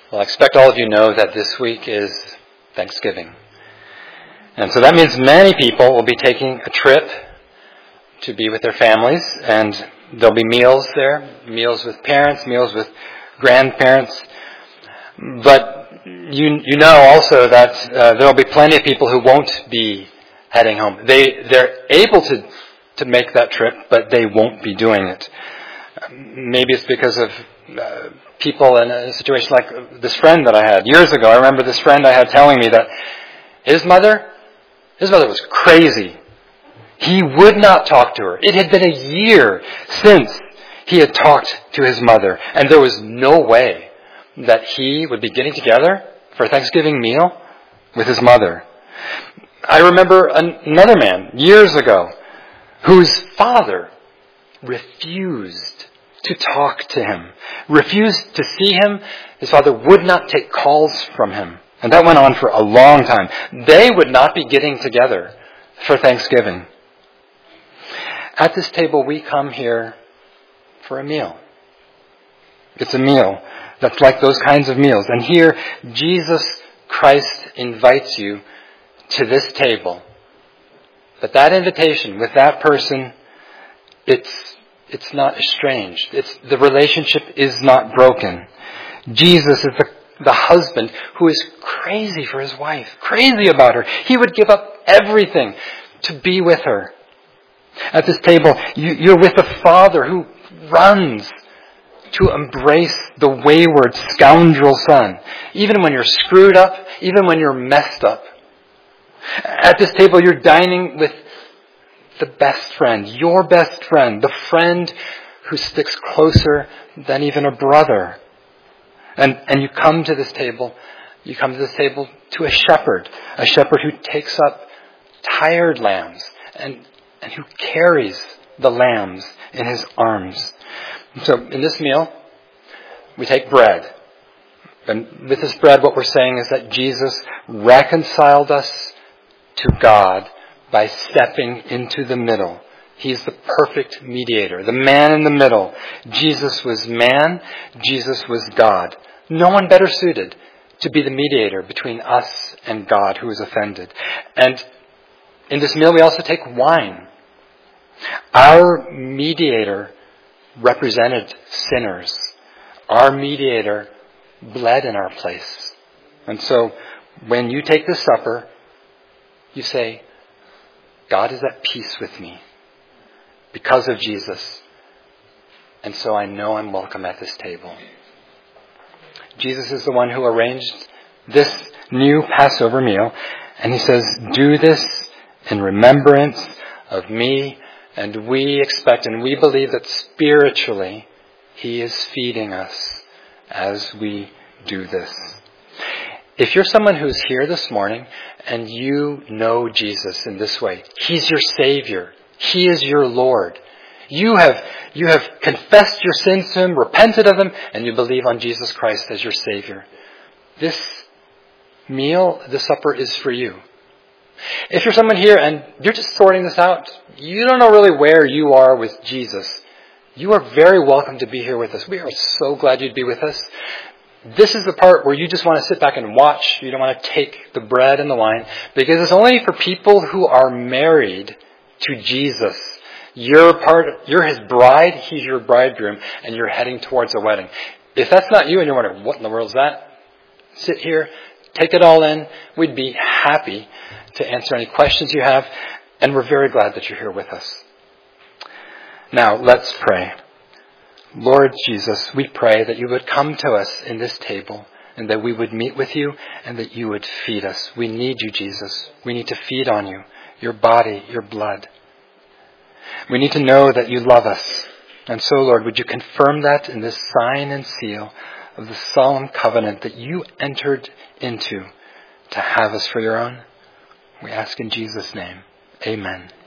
Well, I expect all of you know that this week is Thanksgiving. And so that means many people will be taking a trip to be with their families, and there'll be meals there, meals with parents, meals with grandparents. But you know also that there'll be plenty of people who won't be heading home. They're able to make that trip, but they won't be doing it. Maybe it's because of people in a situation like this friend that I had years ago. I remember this friend I had telling me that his mother was crazy. He would not talk to her. It had been a year since he had talked to his mother, and there was no way that he would be getting together for a Thanksgiving meal with his mother. I remember another man years ago whose father refused to talk to him, refused to see him. His father would not take calls from him. And that went on for a long time. They would not be getting together for Thanksgiving. At this table, we come here for a meal. It's a meal that's like those kinds of meals. And here, Jesus Christ invites you to this table. But that invitation with that person, it's not estranged. The relationship is not broken. Jesus is the husband who is crazy for his wife, crazy about her. He would give up everything to be with her. At this table, you're with a father who runs to embrace the wayward scoundrel son, even when you're screwed up, even when you're messed up. At this table, you're dining with the best friend, your best friend, the friend who sticks closer than even a brother. And you come to this table to a shepherd who takes up tired lambs and who carries the lambs in his arms. So in this meal, we take bread. And with this bread, what we're saying is that Jesus reconciled us to God by stepping into the middle. He's the perfect mediator, the man in the middle. Jesus was man, Jesus was God. No one better suited to be the mediator between us and God who is offended. And in this meal we also take wine. Our mediator represented sinners. Our mediator bled in our place. And so when you take this supper, you say, God is at peace with me because of Jesus. And so I know I'm welcome at this table. Jesus is the one who arranged this new Passover meal. And he says, do this in remembrance of me. And we expect and we believe that spiritually he is feeding us as we do this. If you're someone who's here this morning and you know Jesus in this way, he's your Savior. He is your Lord. You have confessed your sins to him, repented of them, and you believe on Jesus Christ as your Savior. This meal, this supper is for you. If you're someone here and you're just sorting this out, you don't know really where you are with Jesus, you are very welcome to be here with us. We are so glad you'd be with us. This is the part where you just want to sit back and watch. You don't want to take the bread and the wine, because it's only for people who are married to Jesus. You're his bride, he's your bridegroom, and you're heading towards a wedding. If that's not you and you're wondering, what in the world is that? Sit here, take it all in. We'd be happy to answer any questions you have, and we're very glad that you're here with us. Now, let's pray. Lord Jesus, we pray that you would come to us in this table and that we would meet with you and that you would feed us. We need you, Jesus. We need to feed on you, your body, your blood. We need to know that you love us. And so, Lord, would you confirm that in this sign and seal of the solemn covenant that you entered into to have us for your own? We ask in Jesus' name. Amen.